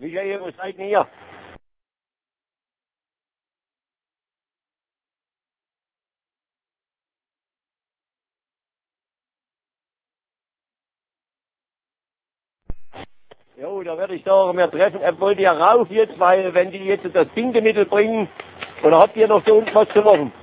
Michael, wo seid ihr? Jo, da werde ich sagen, wir treffen, wollt ihr rauf jetzt, weil wenn die jetzt das Bindemittel bringen, oder habt ihr noch so unten was zu machen?